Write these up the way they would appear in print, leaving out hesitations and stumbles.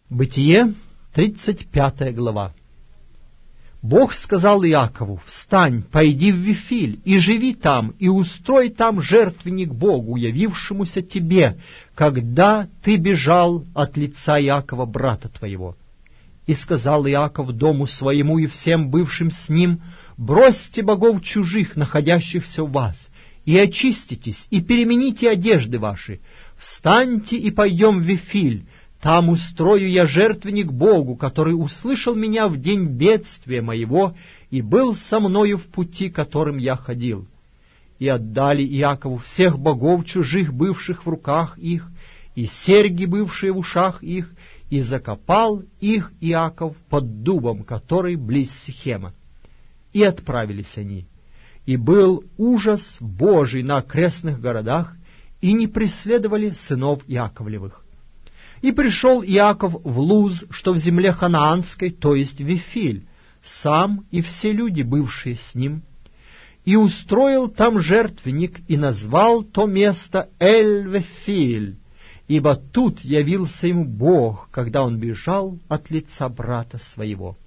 Бытие, 35 глава. Бог сказал Иакову: «Встань, пойди в Вифиль, и живи там, и устрой там жертвенник Богу, явившемуся тебе, когда ты бежал от лица Иакова, брата твоего». И сказал Иаков дому своему и всем бывшим с ним: «Бросьте богов чужих, находящихся у вас, и очиститесь, и перемените одежды ваши. Встаньте и пойдем в Вифиль. Там устрою я жертвенник Богу, который услышал меня в день бедствия моего и был со мною в пути, которым я ходил». И отдали Иакову всех богов чужих, бывших в руках их, и серьги, бывшие в ушах их, и закопал их Иаков под дубом, который близ Сихема. И отправились они. И был ужас Божий на окрестных городах, и не преследовали сынов Иаковлевых. И пришел Иаков в Луз, что в земле ханаанской, то есть в Вифиль, сам и все люди, бывшие с ним, и устроил там жертвенник, и назвал то место Эль-Вифиль, ибо тут явился ему Бог, когда он бежал от лица брата своего.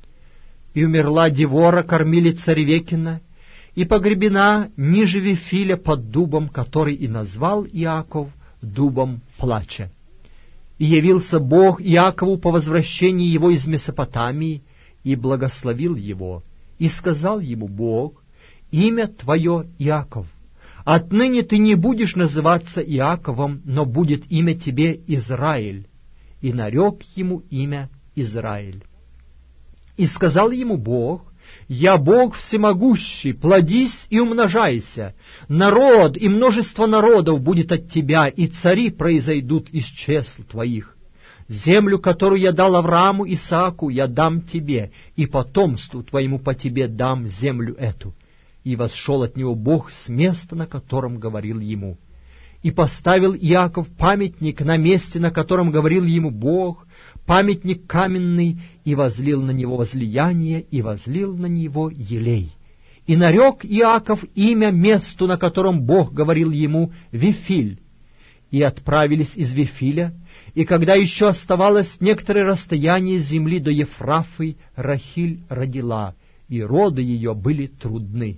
И умерла Девора, кормилица Ревекина, и погребена ниже Вифиля под дубом, который и назвал Иаков дубом плача. И явился Бог Иакову по возвращении его из Месопотамии, и благословил его, и сказал ему Бог: «Имя твое Иаков, отныне ты не будешь называться Иаковом, но будет имя тебе Израиль». И нарек ему имя Израиль. И сказал ему Бог: «Я Бог всемогущий, плодись и умножайся. Народ и множество народов будет от тебя, и цари произойдут из чисел твоих. Землю, которую я дал Аврааму, Исааку, я дам тебе, и потомству твоему по тебе дам землю эту». И восшел от него Бог с места, на котором говорил ему. И поставил Иаков памятник на месте, на котором говорил ему Бог, памятник каменный, и возлил на него возлияние, и возлил на него елей. И нарек Иаков имя месту, на котором Бог говорил ему, Вифиль. И отправились из Вифиля, и когда еще оставалось некоторое расстояние с земли до Ефрафы, Рахиль родила, и роды ее были трудны.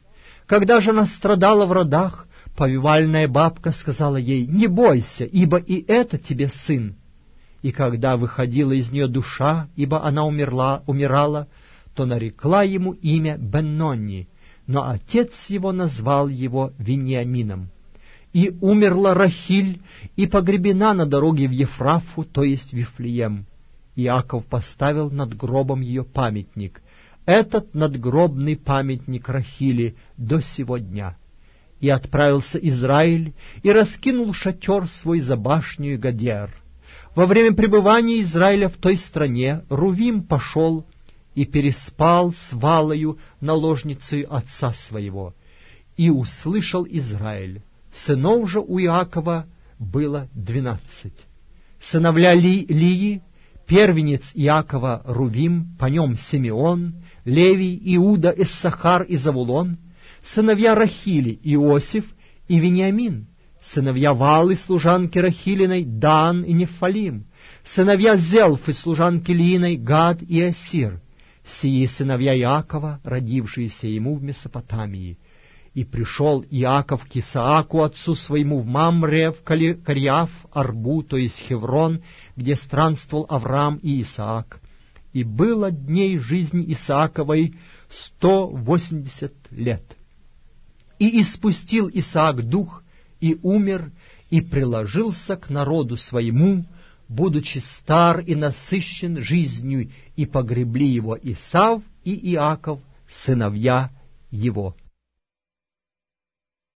Когда же она страдала в родах, повивальная бабка сказала ей: «Не бойся, ибо и это тебе сын». И когда выходила из нее душа, ибо она умирала, то нарекла ему имя Беннони, но отец его назвал его Вениамином. И умерла Рахиль, и погребена на дороге в Ефрафу, то есть Вифлеем. Иаков поставил над гробом ее памятник. Этот надгробный памятник Рахили до сего дня. И отправился Израиль, и раскинул шатер свой за башню Гадер. Во время пребывания Израиля в той стране Рувим пошел и переспал с Валою, наложницей отца своего. И услышал Израиль. Сынов же у Иакова было 12. Сыновья Лии, первенец Иакова Рувим, по нем Симеон, Левий, Иуда, Иссахар и Завулон, сыновья Рахили, Иосиф и Вениамин, сыновья Валы, служанки Рахилиной, Дан и Нефалим, сыновья Зелфы, служанки Лииной, Гад и Асир, сии сыновья Иакова, родившиеся ему в Месопотамии. И пришел Иаков к Исааку, отцу своему, в Мамре, в Кариаф, Арбу, то есть Хеврон, где странствовал Авраам и Исаак. И было дней жизни Исааковой 180 лет. И испустил Исаак дух, и умер, и приложился к народу своему, будучи стар и насыщен жизнью, и погребли его Исав и Иаков, сыновья его.